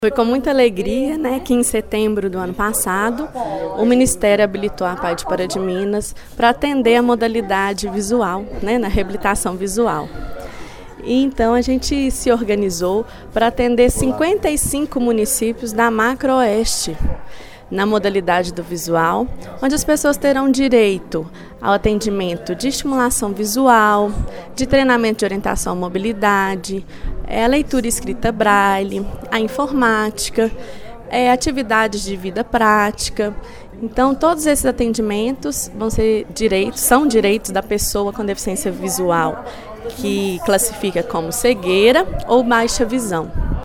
Foi com muita alegria, que em setembro do ano passado, o Ministério habilitou a PAI de Pará de Minas para atender a modalidade visual, na reabilitação visual. E então a gente se organizou para atender 55 municípios da Macro-Oeste na modalidade do visual, onde as pessoas terão direito ao atendimento de estimulação visual, de treinamento de orientação à mobilidade, a leitura e escrita braille, a informática, atividades de vida prática. Então, todos esses atendimentos são direitos da pessoa com deficiência visual, que classifica como cegueira ou baixa visão.